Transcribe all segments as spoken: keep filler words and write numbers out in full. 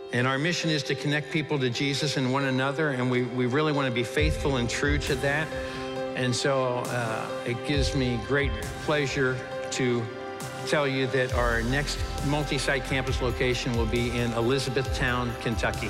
And our mission is to connect people to Jesus and one another, and we, we really want to be faithful and true to that. And so uh, it gives me great pleasure to tell you that our next multi-site campus location will be in Elizabethtown, Kentucky.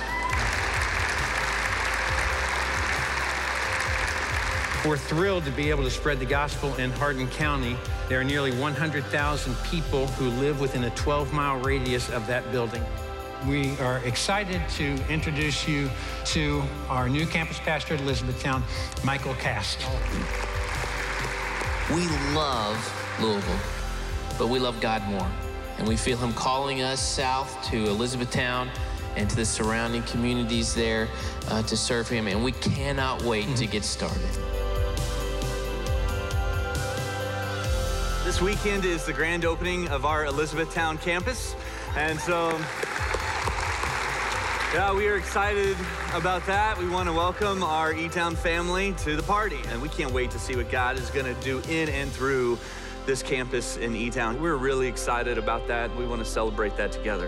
We're thrilled to be able to spread the gospel in Hardin County. There are nearly one hundred thousand people who live within a twelve mile radius of that building. We are excited to introduce you to our new campus pastor at Elizabethtown, Michael Cast. We love Louisville, but we love God more. And we feel him calling us south to Elizabethtown and to the surrounding communities there uh, to serve him. And we cannot wait mm-hmm. to get started. This weekend is the grand opening of our Elizabethtown campus. And so, yeah, we are excited about that. We want to welcome our E-Town family to the party. And we can't wait to see what God is going to do in and through this campus in E-Town. We're really excited about that. We want to celebrate that together.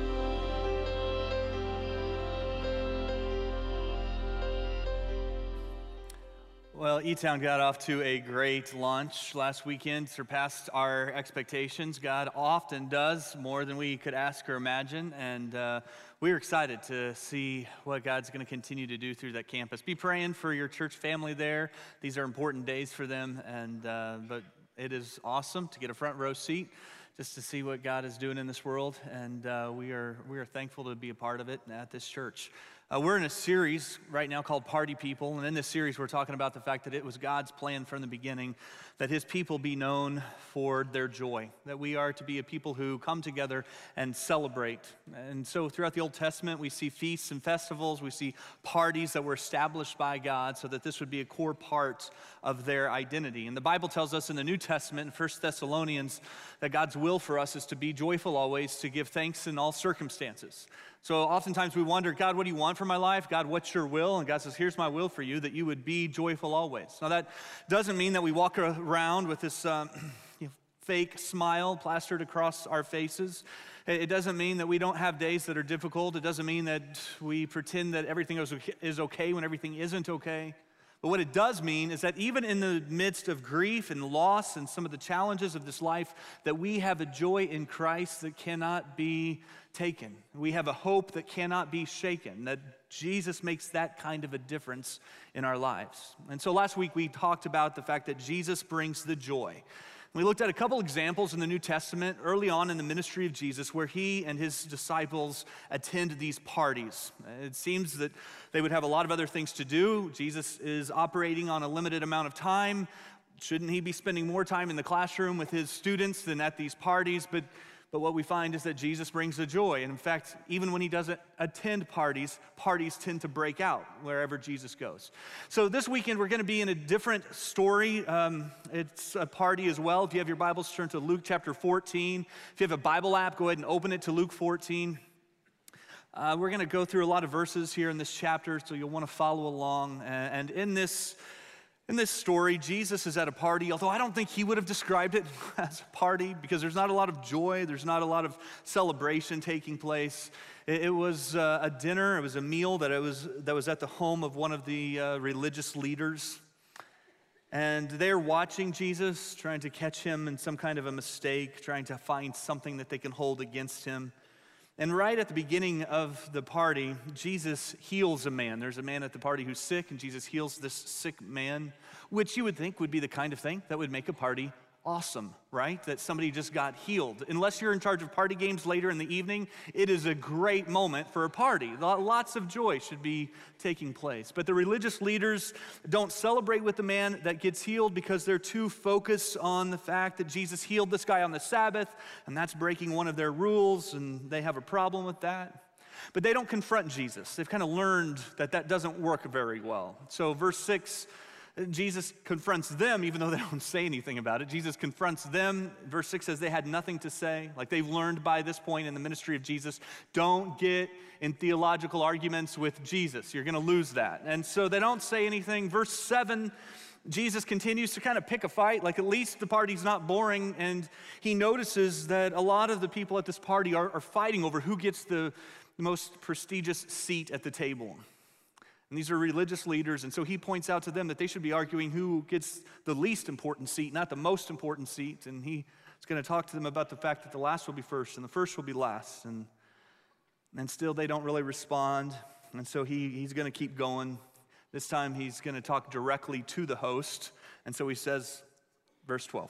Well, E-Town got off to a great launch last weekend, surpassed our expectations. God often does more than we could ask or imagine, and uh, we're excited to see what God's going to continue to do through that campus. Be praying for your church family there. These are important days for them, and uh, but it is awesome to get a front row seat just to see what God is doing in this world, and uh, we are we are thankful to be a part of it at this church. Uh, we're in a series right now called Party People, and in this series we're talking about the fact that it was God's plan from the beginning that his people be known for their joy, that we are to be a people who come together and celebrate. And so throughout the Old Testament we see feasts and festivals, we see parties that were established by God so that this would be a core part of their identity. And the Bible tells us in the New Testament, in First Thessalonians, that God's will for us is to be joyful always, to give thanks in all circumstances. So oftentimes we wonder, God, what do you want for my life? God, what's your will? And God says, here's my will for you, that you would be joyful always. Now that doesn't mean that we walk around with this um, you know, fake smile plastered across our faces. It doesn't mean that we don't have days that are difficult. It doesn't mean that we pretend that everything is okay when everything isn't okay. But what it does mean is that even in the midst of grief and loss and some of the challenges of this life, that we have a joy in Christ that cannot be taken. We have a hope that cannot be shaken, that Jesus makes that kind of a difference in our lives. And so last week we talked about the fact that Jesus brings the joy. We looked at a couple examples in the New Testament early on in the ministry of Jesus where he and his disciples attend these parties. It seems that they would have a lot of other things to do. Jesus is operating on a limited amount of time. Shouldn't he be spending more time in the classroom with his students than at these parties? But But what we find is that Jesus brings the joy. And in fact, even when he doesn't attend parties, parties tend to break out wherever Jesus goes. So this weekend, we're going to be in a different story. Um, it's a party as well. If you have your Bibles, turn to Luke chapter fourteen. If you have a Bible app, go ahead and open it to Luke fourteen. Uh, we're going to go through a lot of verses here in this chapter, so you'll want to follow along. And in this In this story, Jesus is at a party, although I don't think he would have described it as a party because there's not a lot of joy, there's not a lot of celebration taking place. It, it was uh, a dinner, it was a meal that, it was, that was at the home of one of the uh, religious leaders. And they're watching Jesus, trying to catch him in some kind of a mistake, trying to find something that they can hold against him. And right at the beginning of the party, Jesus heals a man. There's a man at the party who's sick, and Jesus heals this sick man, which you would think would be the kind of thing that would make a party awesome, right? That somebody just got healed. Unless you're in charge of party games later in the evening, it is a great moment for a party. Lots of joy should be taking place. But the religious leaders don't celebrate with the man that gets healed because they're too focused on the fact that Jesus healed this guy on the Sabbath, and that's breaking one of their rules, and they have a problem with that. But they don't confront Jesus. They've kind of learned that that doesn't work very well. So verse six, Jesus confronts them, even though they don't say anything about it. Jesus confronts them. Verse six says they had nothing to say. Like they've learned by this point in the ministry of Jesus, don't get in theological arguments with Jesus. You're going to lose that. And so they don't say anything. Verse seven, Jesus continues to kind of pick a fight, like at least the party's not boring, and he notices that a lot of the people at this party are, are fighting over who gets the most prestigious seat at the table. And these are religious leaders, and so he points out to them that they should be arguing who gets the least important seat, not the most important seat, and he is going to talk to them about the fact that the last will be first and the first will be last, and, and still they don't really respond, and so he, he's going to keep going. This time he's going to talk directly to the host. And so he says, verse twelve.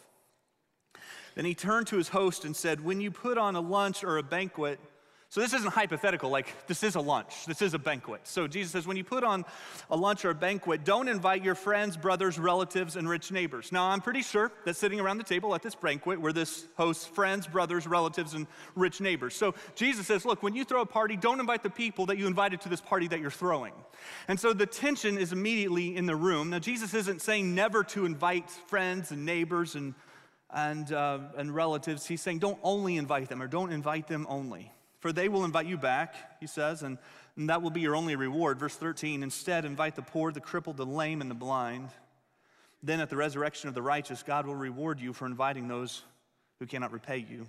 Then he turned to his host and said, when you put on a lunch or a banquet, so this isn't hypothetical, like this is a lunch, this is a banquet. So Jesus says, when you put on a lunch or a banquet, don't invite your friends, brothers, relatives, and rich neighbors. Now, I'm pretty sure that sitting around the table at this banquet were this host's friends, brothers, relatives, and rich neighbors. So Jesus says, look, when you throw a party, don't invite the people that you invited to this party that you're throwing. And so the tension is immediately in the room. Now, Jesus isn't saying never to invite friends and neighbors and, and, uh, and relatives. He's saying don't only invite them, or don't invite them only. For they will invite you back, he says, and, and that will be your only reward. Verse thirteen, instead invite the poor, the crippled, the lame, and the blind. Then at the resurrection of the righteous, God will reward you for inviting those who cannot repay you.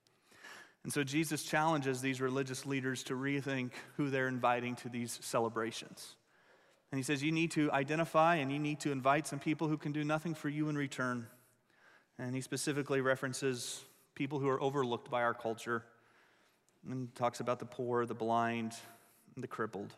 And so Jesus challenges these religious leaders to rethink who they're inviting to these celebrations. And he says you need to identify and you need to invite some people who can do nothing for you in return. And he specifically references people who are overlooked by our culture, and talks about the poor, the blind, and the crippled.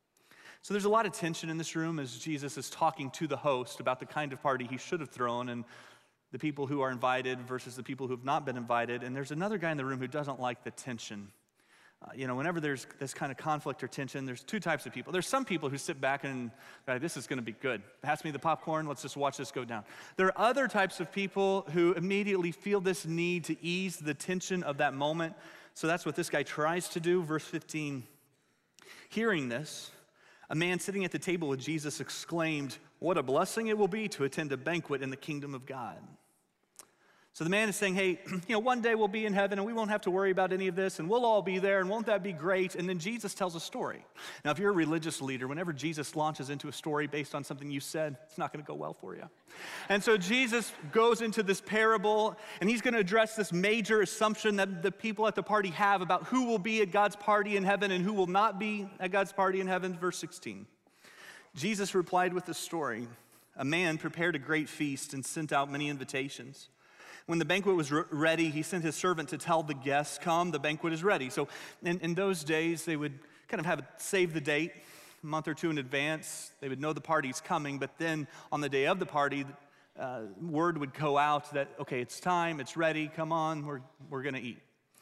So there's a lot of tension in this room as Jesus is talking to the host about the kind of party he should have thrown and the people who are invited versus the people who have not been invited. And there's another guy in the room who doesn't like the tension. Uh, you know, whenever there's this kind of conflict or tension, there's two types of people. There's some people who sit back and, right, this is going to be good. Pass me the popcorn. Let's just watch this go down. There are other types of people who immediately feel this need to ease the tension of that moment. So that's what this guy tries to do. Verse fifteen, hearing this, a man sitting at the table with Jesus exclaimed, what a blessing it will be to attend a banquet in the kingdom of God. So the man is saying, hey, you know, one day we'll be in heaven and we won't have to worry about any of this and we'll all be there and won't that be great? And then Jesus tells a story. Now, if you're a religious leader, whenever Jesus launches into a story based on something you said, it's not going to go well for you. And so Jesus goes into this parable and he's going to address this major assumption that the people at the party have about who will be at God's party in heaven and who will not be at God's party in heaven. Verse sixteen, Jesus replied with this story. A man prepared a great feast and sent out many invitations. When the banquet was re- ready, he sent his servant to tell the guests, come, the banquet is ready. So in, in those days, they would kind of have a, save the date a month or two in advance. They would know the party's coming, but then on the day of the party, uh, word would go out that, okay, it's time, it's ready, come on, we're, we're going to eat.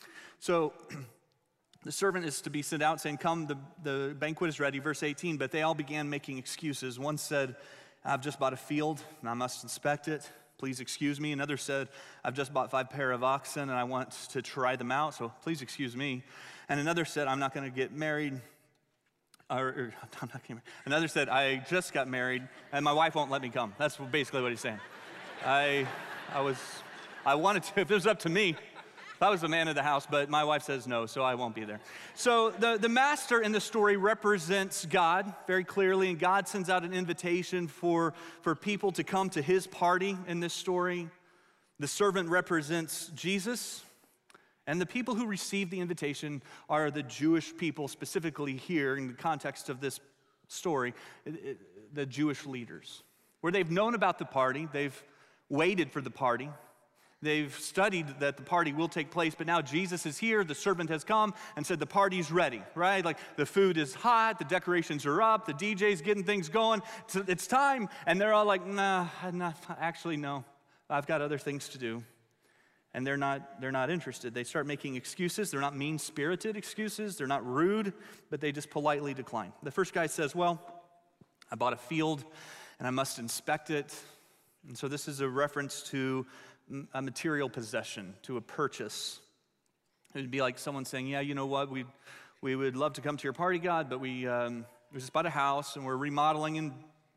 So the servant is to be sent out saying, come, the, the banquet is ready, verse eighteen, but they all began making excuses. One said, I've just bought a field and I must inspect it. Please excuse me. Another said, I've just bought five pair of oxen and I want to try them out, so please excuse me. And another said, I'm not going to get married. Or, or I'm not getting married. Another said, I just got married and my wife won't let me come. That's basically what he's saying. I, I was, I wanted to, if it was up to me, if I was the man of the house, but my wife says no, so I won't be there. So the, the master in the story represents God very clearly, and God sends out an invitation for, for people to come to his party in this story. The servant represents Jesus, and the people who receive the invitation are the Jewish people, specifically here in the context of this story, the Jewish leaders, where they've known about the party, they've waited for the party, they've studied that the party will take place, but now Jesus is here, the servant has come and said the party's ready, right? Like the food is hot, the decorations are up, the D J's getting things going, it's, it's time. And they're all like, nah, not, actually no, I've got other things to do. And they're not, they're not interested. They start making excuses. They're not mean-spirited excuses. They're not rude, but they just politely decline. The first guy says, well, I bought a field and I must inspect it. And so this is a reference to a material possession, to a purchase. It would be like someone saying, yeah, you know what, we we would love to come to your party, God, but we, um, we just bought a house and we're remodeling and,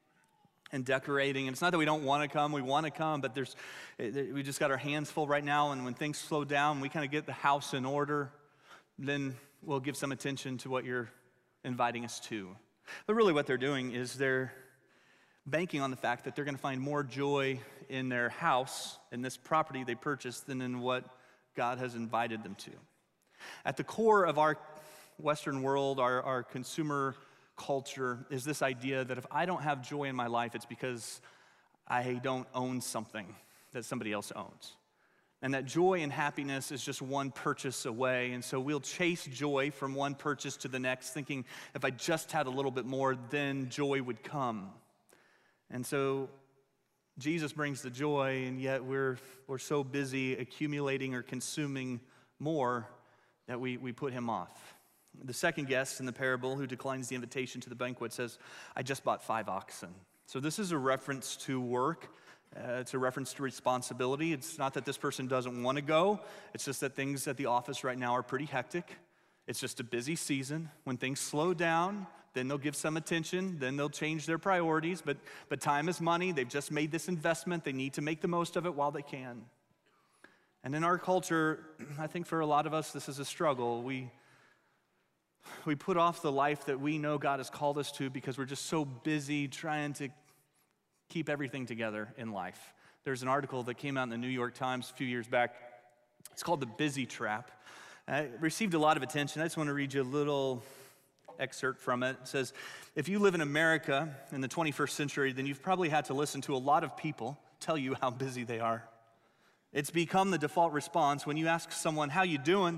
and decorating. And it's not that we don't want to come, we want to come, but there's we just got our hands full right now, and when things slow down, we kind of get the house in order, then we'll give some attention to what you're inviting us to. But really what they're doing is they're banking on the fact that they're going to find more joy in their house, in this property they purchased, than in what God has invited them to. At the core of our Western world, our, our consumer culture, is this idea that if I don't have joy in my life, it's because I don't own something that somebody else owns. And that joy and happiness is just one purchase away. And so we'll chase joy from one purchase to the next, thinking if I just had a little bit more, then joy would come. And so Jesus brings the joy, and yet we're, we're so busy accumulating or consuming more that we, we put him off. The second guest in the parable who declines the invitation to the banquet says, I just bought five oxen. So this is a reference to work. Uh, it's a reference to responsibility. It's not that this person doesn't want to go. It's just that things at the office right now are pretty hectic. It's just a busy season. When things slow down, then they'll give some attention. Then they'll change their priorities. But, but time is money. They've just made this investment. They need to make the most of it while they can. And in our culture, I think for a lot of us, this is a struggle. We, we put off the life that we know God has called us to because we're just so busy trying to keep everything together in life. There's an article that came out in the New York Times a few years back. It's called The Busy Trap. Uh, it received a lot of attention. I just want to read you a little excerpt from it. It says, if you live in America in the twenty-first century, then you've probably had to listen to a lot of people tell you how busy they are. It's become the default response when you ask someone, how you doing?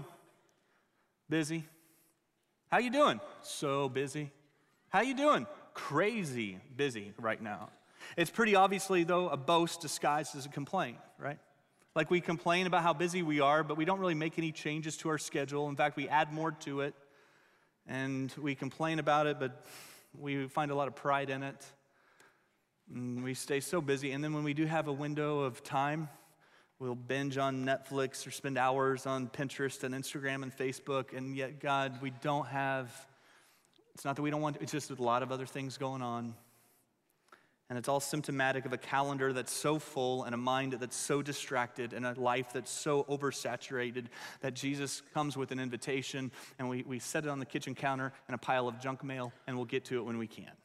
Busy. How you doing? So busy. How you doing? Crazy busy right now. It's pretty obviously, though, a boast disguised as a complaint, right? Like we complain about how busy we are, but we don't really make any changes to our schedule. In fact, we add more to it, and we complain about it, but we find a lot of pride in it. And we stay so busy, and then when we do have a window of time, we'll binge on Netflix or spend hours on Pinterest and Instagram and Facebook, and yet, God, we don't have, it's not that we don't want to, it's just a lot of other things going on. And it's all symptomatic of a calendar that's so full and a mind that's so distracted and a life that's so oversaturated that Jesus comes with an invitation and we, we set it on the kitchen counter and a pile of junk mail, and we'll get to it when we can.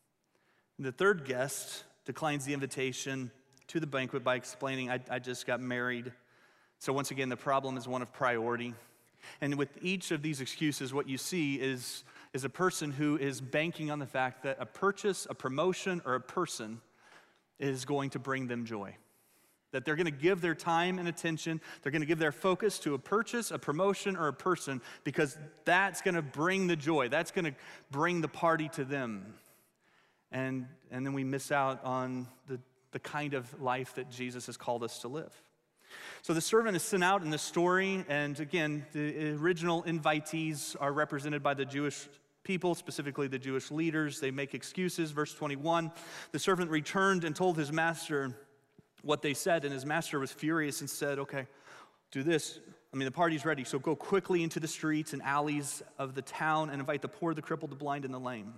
The third guest declines the invitation to the banquet by explaining, I, I just got married. So once again, the problem is one of priority. And with each of these excuses, what you see is is a person who is banking on the fact that a purchase, a promotion, or a person is going to bring them joy. That they're going to give their time and attention, they're going to give their focus to a purchase, a promotion, or a person because that's going to bring the joy. That's going to bring the party to them. And, and then we miss out on the, the kind of life that Jesus has called us to live. So the servant is sent out in the story, and again, the original invitees are represented by the Jewish people, specifically the Jewish leaders. They make excuses. Verse twenty-one, the servant returned and told his master what they said, and his master was furious and said, okay, do this. I mean, the party's ready, so go quickly into the streets and alleys of the town and invite the poor, the crippled, the blind, and the lame.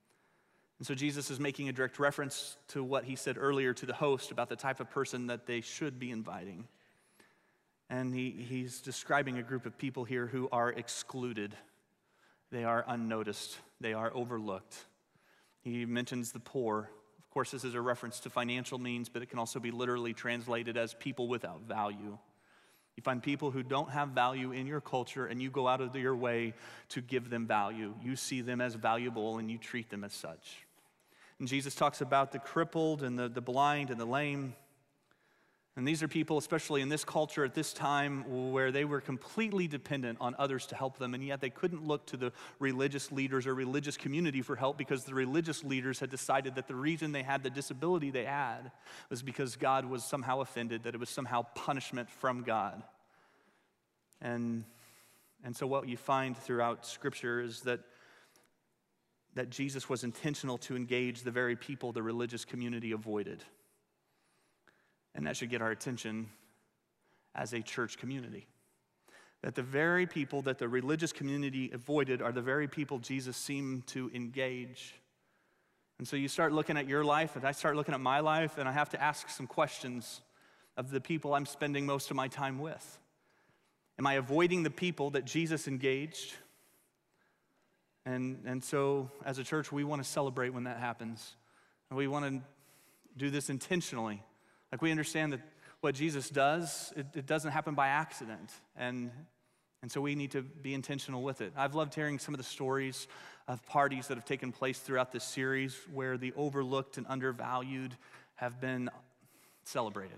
And so Jesus is making a direct reference to what he said earlier to the host about the type of person that they should be inviting. And he, he's describing a group of people here who are excluded. They are unnoticed. They are overlooked. He mentions the poor. Of course, this is a reference to financial means, but it can also be literally translated as people without value. You find people who don't have value in your culture, and you go out of your way to give them value. You see them as valuable, and you treat them as such. And Jesus talks about the crippled and the, the blind and the lame. And these are people, especially in this culture at this time, where they were completely dependent on others to help them, and yet they couldn't look to the religious leaders or religious community for help because the religious leaders had decided that the reason they had the disability they had was because God was somehow offended, that it was somehow punishment from God. And, and so what you find throughout Scripture is that, that Jesus was intentional to engage the very people the religious community avoided. And that should get our attention as a church community. That the very people that the religious community avoided are the very people Jesus seemed to engage. And so you start looking at your life, and I start looking at my life, and I have to ask some questions of the people I'm spending most of my time with. Am I avoiding the people that Jesus engaged? And, and so as a church, we want to celebrate when that happens. And we want to do this intentionally. Like we understand that what Jesus does, it, it doesn't happen by accident. And, and so we need to be intentional with it. I've loved hearing some of the stories of parties that have taken place throughout this series where the overlooked and undervalued have been celebrated.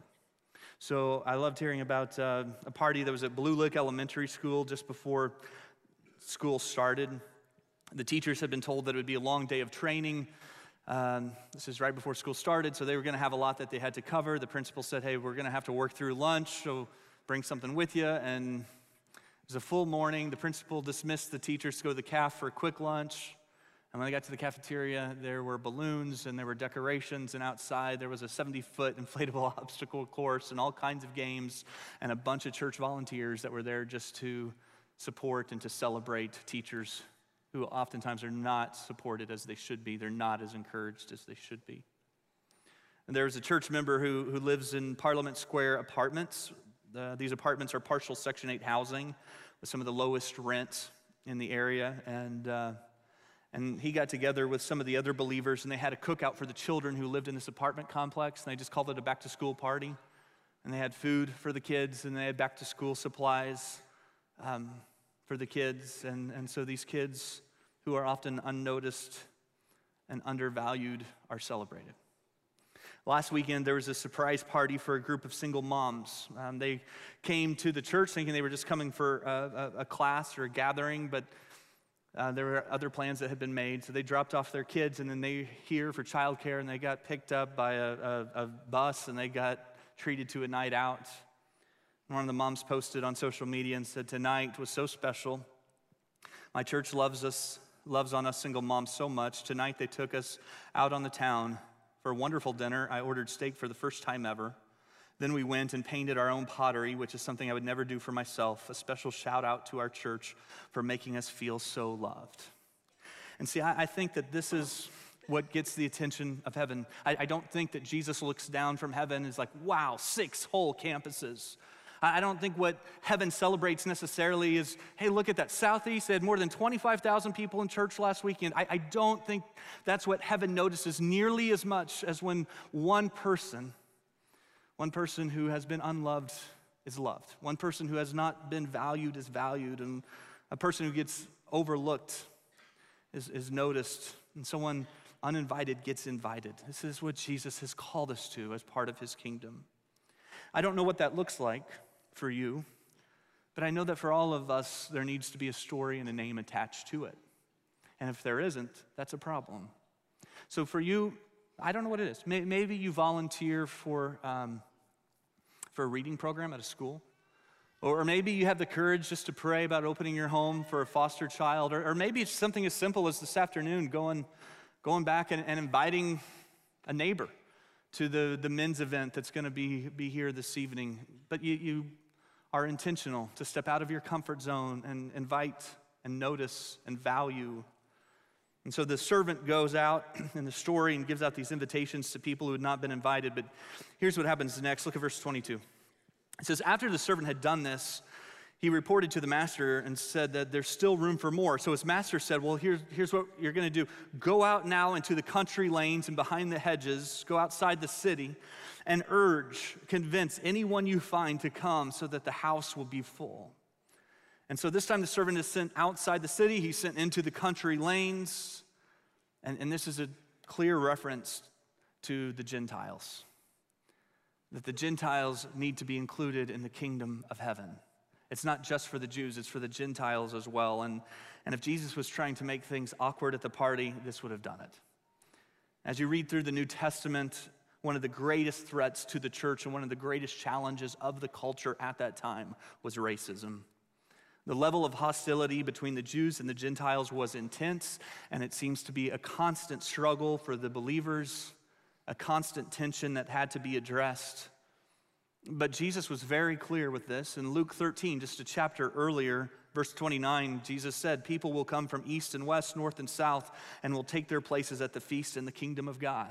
So I loved hearing about uh, a party that was at Blue Lick Elementary School just before school started. The teachers had been told that it would be a long day of training. Um, this is right before school started, so they were going to have a lot that they had to cover. The principal said, hey, we're going to have to work through lunch, so bring something with you. And it was a full morning. The principal dismissed the teachers to go to the caf for a quick lunch. And when they got to the cafeteria, there were balloons and there were decorations, and outside there was a seventy-foot inflatable obstacle course and all kinds of games and a bunch of church volunteers that were there just to support and to celebrate teachers who oftentimes are not supported as they should be. They're not as encouraged as they should be. And there's a church member who, who lives in Parliament Square apartments. Uh, these apartments are partial Section eight housing with some of the lowest rent in the area. And uh, and he got together with some of the other believers, and they had a cookout for the children who lived in this apartment complex, and they just called it a back-to-school party. And they had food for the kids, and they had back-to-school supplies um, for the kids. And, and so these kids who are often unnoticed and undervalued are celebrated. Last weekend, there was a surprise party for a group of single moms. Um, they came to the church thinking they were just coming for a, a, a class or a gathering, but uh, there were other plans that had been made. So they dropped off their kids, and then they here for childcare, and they got picked up by a, a, a bus, and they got treated to a night out. One of the moms posted on social media and said, tonight was so special. My church loves us, loves on us single moms so much. Tonight they took us out on the town for a wonderful dinner. I ordered steak for the first time ever. Then we went and painted our own pottery, which is something I would never do for myself. A special shout out to our church for making us feel so loved. And see, I, I think that this is what gets the attention of heaven. I, I don't think that Jesus looks down from heaven and is like, wow, six whole campuses. I don't think what heaven celebrates necessarily is, hey, look at that. Southeast, they had more than twenty-five thousand people in church last weekend. I, I don't think that's what heaven notices nearly as much as when one person, one person who has been unloved is loved. One person who has not been valued is valued. And a person who gets overlooked is, is noticed. And someone uninvited gets invited. This is what Jesus has called us to as part of his kingdom. I don't know what that looks like for you, but I know that for all of us, there needs to be a story and a name attached to it. And if there isn't, that's a problem. So for you, I don't know what it is. Maybe you volunteer for, um, for a reading program at a school. Or maybe you have the courage just to pray about opening your home for a foster child. Or, or maybe it's something as simple as this afternoon going, going back and, and inviting a neighbor to the, the men's event that's going to be, be here this evening. But you, you are intentional to step out of your comfort zone and invite and notice and value. And so the servant goes out in the story and gives out these invitations to people who had not been invited. But here's what happens next. Look at verse twenty-two. It says, after the servant had done this, he reported to the master and said that there's still room for more. So his master said, well, here's, here's what you're going to do. Go out now into the country lanes and behind the hedges, go outside the city, and urge, convince anyone you find to come so that the house will be full. And so this time the servant is sent outside the city. He's sent into the country lanes. And, and this is a clear reference to the Gentiles, that the Gentiles need to be included in the kingdom of heaven. It's not just for the Jews, it's for the Gentiles as well. And, and if Jesus was trying to make things awkward at the party, this would have done it. As you read through the New Testament, one of the greatest threats to the church and one of the greatest challenges of the culture at that time was racism. The level of hostility between the Jews and the Gentiles was intense, and it seems to be a constant struggle for the believers, a constant tension that had to be addressed. But Jesus was very clear with this. In Luke thirteen, just a chapter earlier, verse twenty-nine, Jesus said, people will come from east and west, north and south, and will take their places at the feast in the kingdom of God.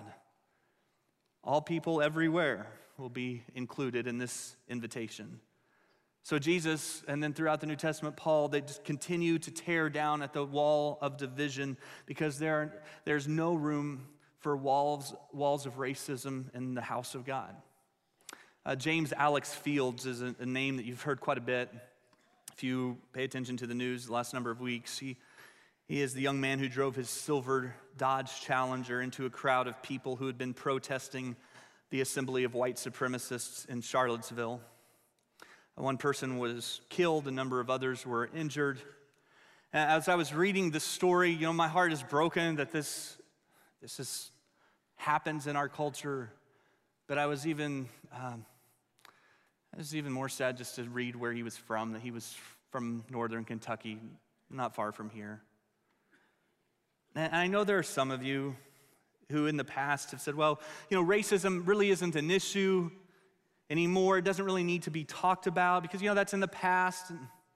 All people everywhere will be included in this invitation. So Jesus, and then throughout the New Testament, Paul, they just continue to tear down at the wall of division because there, there's no room for walls, walls of racism in the house of God. Uh, James Alex Fields is a, a name that you've heard quite a bit if you pay attention to the news the last number of weeks. He, he is the young man who drove his silver Dodge Challenger into a crowd of people who had been protesting the assembly of white supremacists in Charlottesville. One person was killed, a number of others were injured. As I was reading this story, you know, my heart is broken that this, this is, happens in our culture. But I was even, um, I was even more sad just to read where he was from, that he was from northern Kentucky, not far from here. And I know there are some of you who in the past have said, well, you know, racism really isn't an issue anymore. It doesn't really need to be talked about because, you know, that's in the past.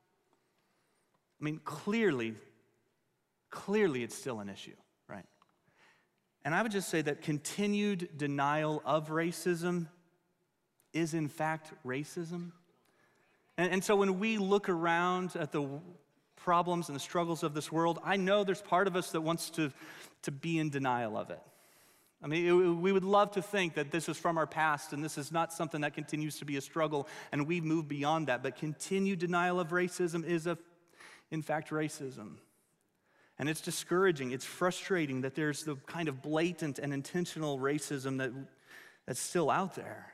I mean, clearly, clearly it's still an issue, right? And I would just say that continued denial of racism is in fact racism. And, and so when we look around at the problems and the struggles of this world, I know there's part of us that wants to, to be in denial of it. I mean, it, we would love to think that this is from our past and this is not something that continues to be a struggle and we move beyond that. But continued denial of racism is, a, in fact, racism. And it's discouraging, it's frustrating that there's the kind of blatant and intentional racism that, that's still out there.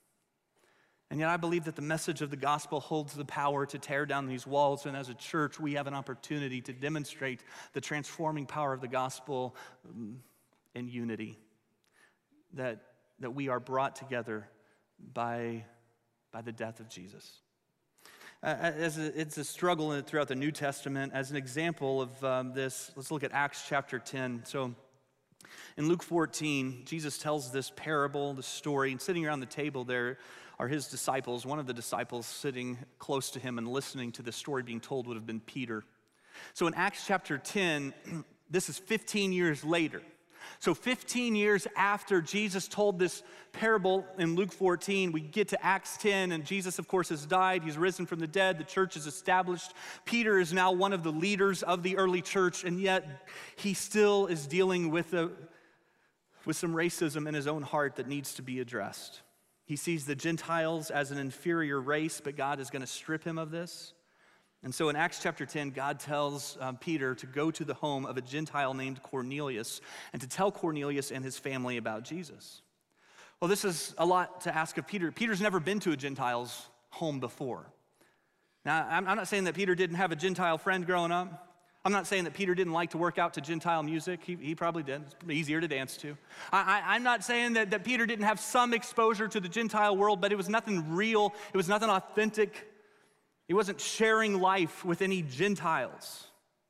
And yet I believe that the message of the gospel holds the power to tear down these walls, and as a church, we have an opportunity to demonstrate the transforming power of the gospel in unity, that, that we are brought together by, by the death of Jesus. Uh, as a, it's a struggle throughout the New Testament. As an example of um, this, let's look at Acts chapter ten. So in Luke fourteen, Jesus tells this parable, this story, and sitting around the table there are his disciples. One of the disciples sitting close to him and listening to the story being told would have been Peter. So in Acts chapter ten, this is fifteen years later. So fifteen years after Jesus told this parable in Luke fourteen, we get to Acts ten, and Jesus, of course, has died. He's risen from the dead. The church is established. Peter is now one of the leaders of the early church, and yet he still is dealing with, a, with some racism in his own heart that needs to be addressed. He sees the Gentiles as an inferior race, but God is going to strip him of this. And so in Acts chapter ten, God tells um, Peter to go to the home of a Gentile named Cornelius and to tell Cornelius and his family about Jesus. Well, this is a lot to ask of Peter. Peter's never been to a Gentile's home before. Now, I'm, I'm not saying that Peter didn't have a Gentile friend growing up. I'm not saying that Peter didn't like to work out to Gentile music. He, he probably did. It's easier to dance to. I, I, I'm not saying that, that Peter didn't have some exposure to the Gentile world, but it was nothing real. It was nothing authentic. He wasn't sharing life with any Gentiles.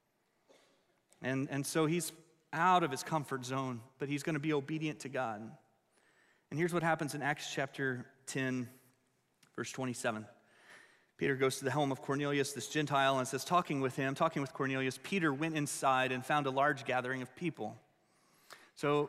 And, and so he's out of his comfort zone, but he's going to be obedient to God. And here's what happens in Acts chapter ten, verse twenty-seven. Peter goes to the home of Cornelius, this Gentile, and says, talking with him, talking with Cornelius, Peter went inside and found a large gathering of people. So,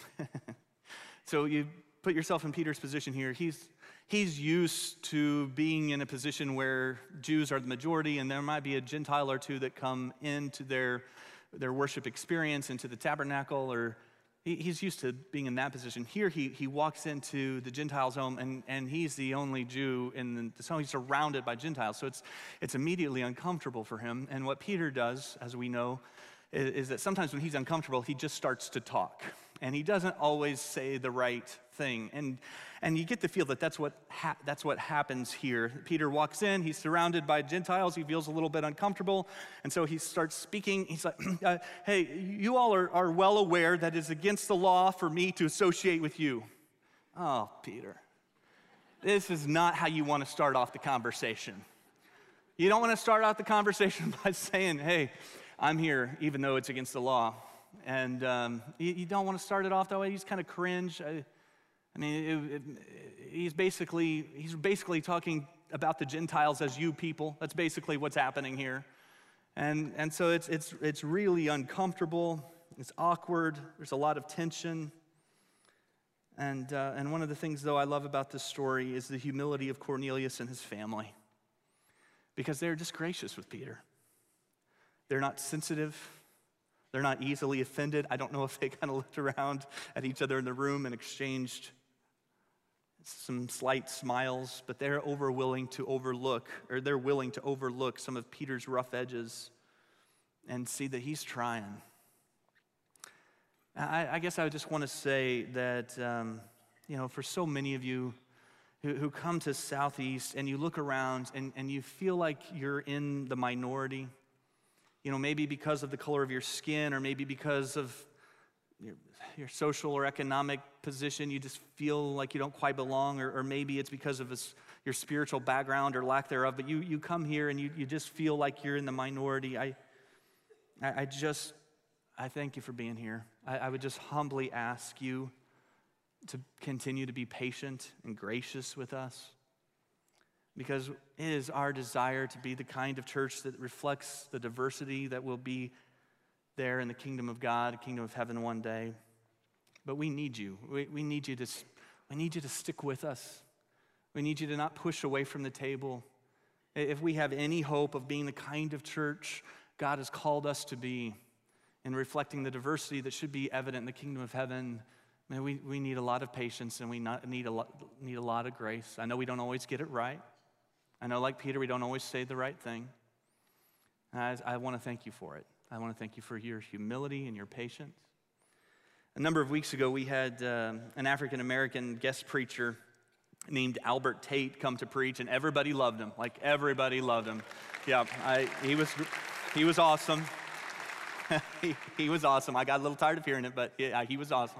so you put yourself in Peter's position here. He's He's used to being in a position where Jews are the majority, and there might be a Gentile or two that come into their, their worship experience, into the tabernacle, or he, he's used to being in that position. Here he, he walks into the Gentile's home, and, and he's the only Jew in the home. He's surrounded by Gentiles, so it's, it's immediately uncomfortable for him. And what Peter does, as we know, is, is that sometimes when he's uncomfortable, he just starts to talk. And he doesn't always say the right thing. And and you get the feel that that's what ha- that's what happens here. Peter walks in, he's surrounded by Gentiles, he feels a little bit uncomfortable, and so he starts speaking. He's like, uh, hey, you all are, are well aware that it's against the law for me to associate with you. Oh, Peter, this is not how you want to start off the conversation. You don't want to start off the conversation by saying, hey, I'm here, even though it's against the law. And um, you, you don't want to start it off that way. You just kind of cringe. I, I mean, it, it, he's basically he's basically talking about the Gentiles as you people. That's basically what's happening here. And and so it's it's it's really uncomfortable. It's awkward. There's a lot of tension. And uh, and one of the things, though, I love about this story is the humility of Cornelius and his family, because they're just gracious with Peter. They're not sensitive. They're not easily offended. I don't know if they kind of looked around at each other in the room and exchanged some slight smiles, but they're over willing to overlook, or they're willing to overlook some of Peter's rough edges and see that he's trying. I, I guess I just want to say that, um, you know, for so many of you who, who come to Southeast and you look around and, and you feel like you're in the minority, you know, maybe because of the color of your skin or maybe because of your, your social or economic position, you just feel like you don't quite belong, or, or maybe it's because of this, your spiritual background or lack thereof, but you, you come here and you, you just feel like you're in the minority. I, I, I just, I thank you for being here. I, I would just humbly ask you to continue to be patient and gracious with us, because it is our desire to be the kind of church that reflects the diversity that will be there in the kingdom of God, the kingdom of heaven one day. But we need you. We, we need you to, we need you to stick with us. We need you to not push away from the table. If we have any hope of being the kind of church God has called us to be, in reflecting the diversity that should be evident in the kingdom of heaven, man, we, we need a lot of patience and we not, need, a lot, need a lot of grace. I know we don't always get it right. I know, like Peter, we don't always say the right thing. I, I want to thank you for it. I want to thank you for your humility and your patience. A number of weeks ago, we had uh, an African-American guest preacher named Albert Tate come to preach, and everybody loved him. Like, everybody loved him. Yeah, I, he was he was awesome. he, he was awesome. I got a little tired of hearing it, but yeah, he was awesome.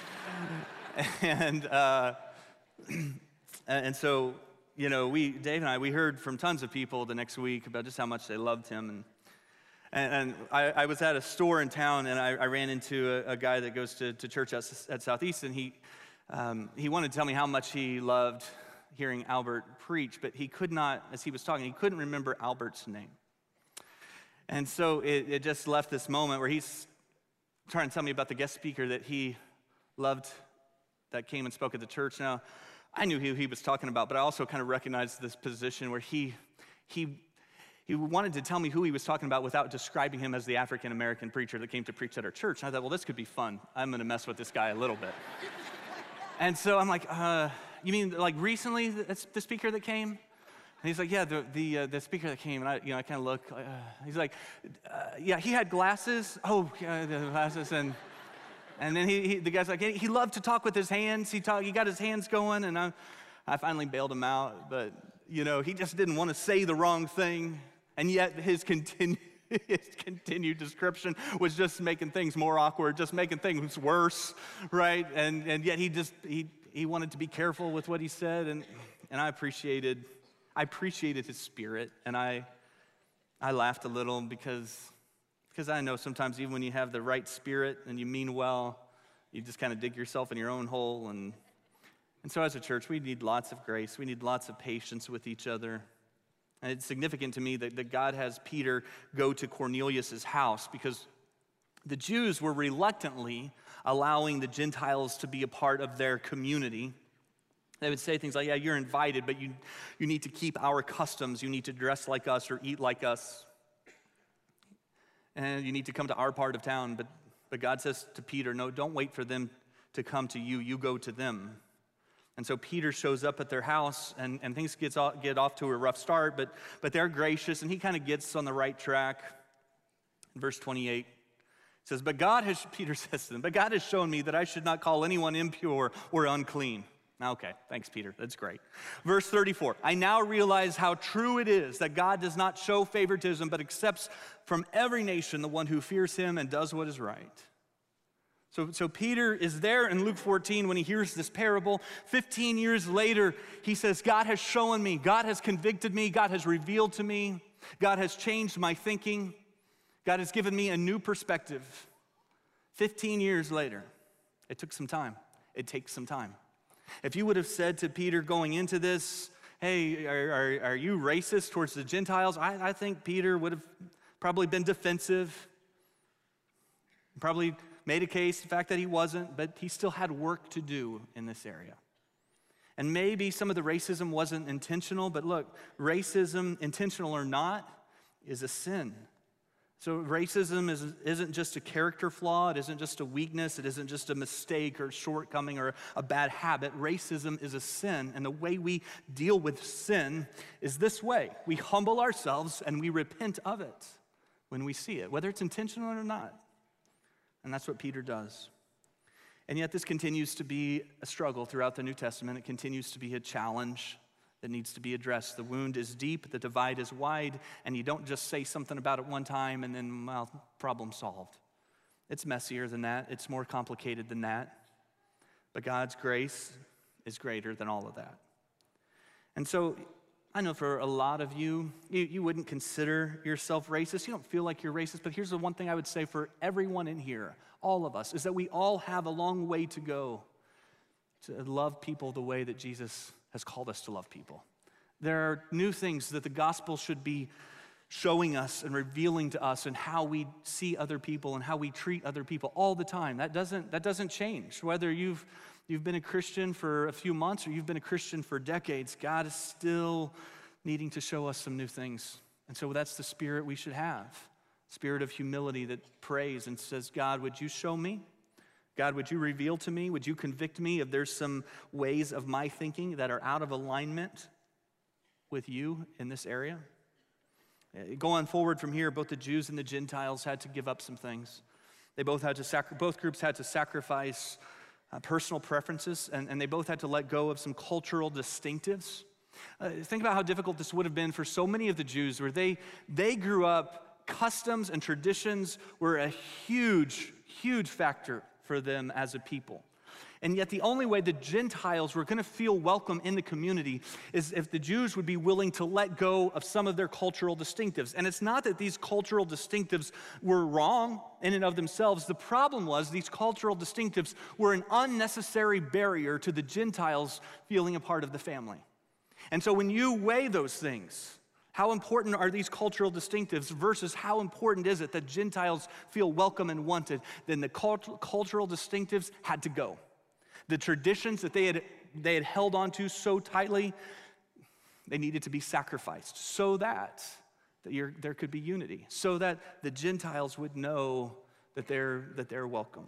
and uh, and so, you know, we Dave and I, we heard from tons of people the next week about just how much they loved him. And and, and I, I was at a store in town, and I, I ran into a, a guy that goes to, to church at, at Southeast, and he um, he wanted to tell me how much he loved hearing Albert preach, but he could not, as he was talking, he couldn't remember Albert's name. And so it, it just left this moment where he's trying to tell me about the guest speaker that he loved that came and spoke at the church. Now, I knew who he was talking about, but I also kind of recognized this position where he he he wanted to tell me who he was talking about without describing him as the African-American preacher that came to preach at our church. And I thought, well, this could be fun. I'm going to mess with this guy a little bit. And so I'm like, uh, you mean like recently that's the speaker that came? And he's like, yeah, the the, uh, the speaker that came. And I, you know, I kind of look. Uh, he's like, uh, yeah, he had glasses. Oh, yeah, the glasses. And and then he, he the guy's like, he loved to talk with his hands. He talk, he got his hands going. And I, I finally bailed him out. But you know, he just didn't want to say the wrong thing. And yet his continu- his continued description was just making things more awkward, just making things worse, right? And and yet he just he he wanted to be careful with what he said, and and I appreciated I appreciated his spirit, and I I laughed a little because because I know sometimes even when you have the right spirit and you mean well, you just kind of dig yourself in your own hole. And and so as a church, we need lots of grace. We need lots of patience with each other. And it's significant to me that, that God has Peter go to Cornelius' house, because the Jews were reluctantly allowing the Gentiles to be a part of their community. They would say things like, yeah, you're invited, but you, you need to keep our customs. You need to dress like us or eat like us. And you need to come to our part of town. But, but God says to Peter, no, don't wait for them to come to you. You go to them. And so Peter shows up at their house, and, and things gets off, get off to a rough start, but, but they're gracious, and he kind of gets on the right track. In verse twenty-eight, it says, but God has, Peter says to them, but God has shown me that I should not call anyone impure or unclean. Okay, thanks, Peter. That's great. Verse thirty-four, I now realize how true it is that God does not show favoritism, but accepts from every nation the one who fears him and does what is right. So, so Peter is there in Luke fourteen when he hears this parable. fifteen years later, he says, God has shown me, God has convicted me, God has revealed to me, God has changed my thinking, God has given me a new perspective. fifteen years later, it took some time. It takes some time. If you would have said to Peter going into this, hey, are, are, are you racist towards the Gentiles? I, I think Peter would have probably been defensive, probably made a case, the fact that he wasn't, but he still had work to do in this area. And maybe some of the racism wasn't intentional, but look, racism, intentional or not, is a sin. So racism is, isn't just a character flaw, it isn't just a weakness, it isn't just a mistake or shortcoming or a bad habit. Racism is a sin, and the way we deal with sin is this way. We humble ourselves and we repent of it when we see it, whether it's intentional or not. And that's what Peter does. And yet this continues to be a struggle throughout the New Testament. It continues to be a challenge that needs to be addressed. The wound is deep, the divide is wide, and you don't just say something about it one time and then, well, problem solved. It's messier than that. It's more complicated than that. But God's grace is greater than all of that. And so I know for a lot of you, you, you wouldn't consider yourself racist. You don't feel like you're racist, but here's the one thing I would say for everyone in here, all of us, is that we all have a long way to go to love people the way that Jesus has called us to love people. There are new things that the gospel should be showing us and revealing to us and how we see other people and how we treat other people all the time. That doesn't, that doesn't change. Whether you've, you've been a Christian for a few months or you've been a Christian for decades, God is still needing to show us some new things. And so that's the spirit we should have. Spirit of humility that prays and says, God, would you show me? God, would you reveal to me? Would you convict me if there's some ways of my thinking that are out of alignment with you in this area? Going forward from here, both the Jews and the Gentiles had to give up some things. They both had to sacri- both groups had to sacrifice uh, personal preferences, and, and they both had to let go of some cultural distinctives. Uh, think about how difficult this would have been for so many of the Jews, where they they grew up, customs and traditions were a huge, huge factor for them as a people. And yet the only way the Gentiles were going to feel welcome in the community is if the Jews would be willing to let go of some of their cultural distinctives. And it's not that these cultural distinctives were wrong in and of themselves. The problem was these cultural distinctives were an unnecessary barrier to the Gentiles feeling a part of the family. And so when you weigh those things, how important are these cultural distinctives versus how important is it that Gentiles feel welcome and wanted? Then the cult- cultural distinctives had to go. The traditions that they had, they had held on to so tightly, they needed to be sacrificed so that, that you're, there could be unity, so that the Gentiles would know that they're, that they're welcomed.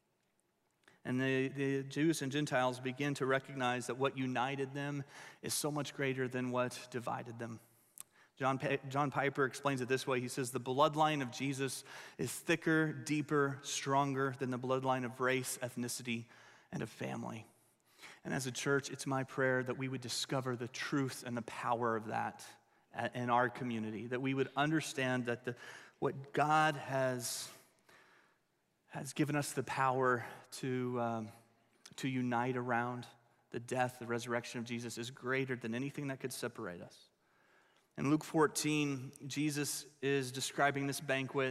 And the, the Jews and Gentiles begin to recognize that what united them is so much greater than what divided them. John, John Piper explains it this way. He says, the bloodline of Jesus is thicker, deeper, stronger than the bloodline of race, ethnicity, and of family. And as a church, it's my prayer that we would discover the truth and the power of that in our community, that we would understand that the, what God has, has given us the power to, um, to unite around, the death, the resurrection of Jesus, is greater than anything that could separate us. In Luke fourteen, Jesus is describing this banquet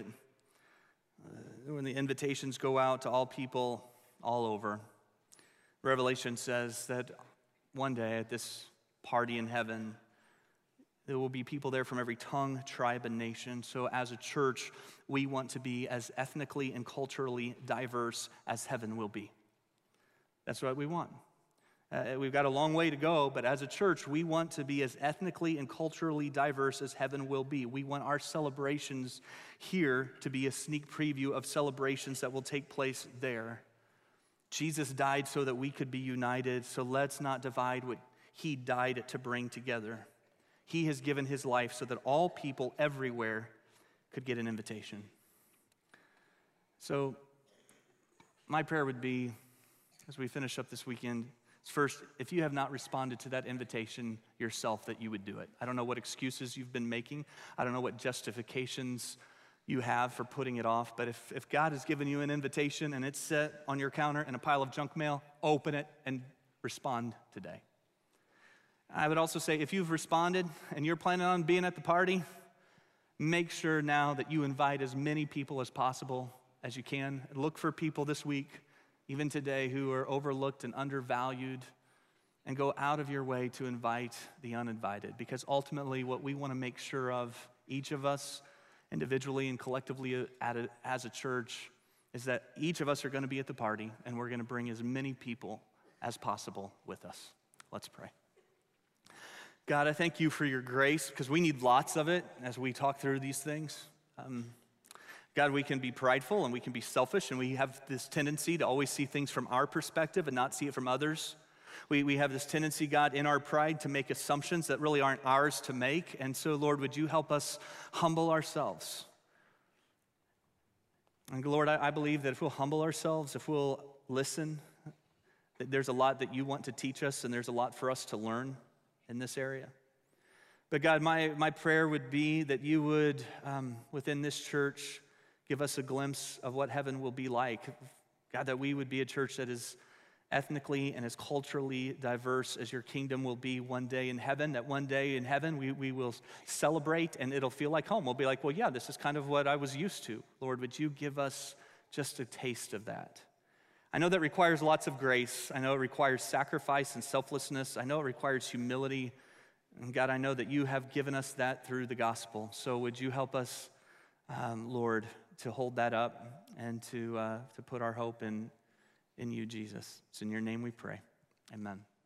uh, when the invitations go out to all people all over. Revelation says that one day at this party in heaven, there will be people there from every tongue, tribe, and nation. So as a church, we want to be as ethnically and culturally diverse as heaven will be. That's what we want. Uh, we've got a long way to go, but as a church, we want to be as ethnically and culturally diverse as heaven will be. We want our celebrations here to be a sneak preview of celebrations that will take place there. Jesus died so that we could be united, so let's not divide what he died to bring together. He has given his life so that all people everywhere could get an invitation. So my prayer would be, as we finish up this weekend, first, if you have not responded to that invitation yourself, that you would do it. I don't know what excuses you've been making. I don't know what justifications you have for putting it off. But if, if God has given you an invitation and it's set on your counter in a pile of junk mail, open it and respond today. I would also say if you've responded and you're planning on being at the party, make sure now that you invite as many people as possible as you can. Look for people this week, even today, who are overlooked and undervalued, and go out of your way to invite the uninvited. Because ultimately, what we want to make sure of, each of us, individually and collectively as a church, is that each of us are going to be at the party, and we're going to bring as many people as possible with us. Let's pray. God, I thank you for your grace, because we need lots of it as we talk through these things. Um, God, we can be prideful and we can be selfish, and we have this tendency to always see things from our perspective and not see it from others. We, we have this tendency, God, in our pride to make assumptions that really aren't ours to make. And so, Lord, would you help us humble ourselves? And Lord, I, I believe that if we'll humble ourselves, if we'll listen, that there's a lot that you want to teach us, and there's a lot for us to learn in this area. But God, my, my prayer would be that you would, um, within this church, give us a glimpse of what heaven will be like. God, that we would be a church that is ethnically and as culturally diverse as your kingdom will be one day in heaven, that one day in heaven we, we will celebrate and it'll feel like home. We'll be like, well, yeah, this is kind of what I was used to. Lord, would you give us just a taste of that? I know that requires lots of grace. I know it requires sacrifice and selflessness. I know it requires humility. And God, I know that you have given us that through the gospel. So would you help us, um, Lord, to hold that up and to uh, to put our hope in, in you, Jesus. It's in your name we pray. Amen.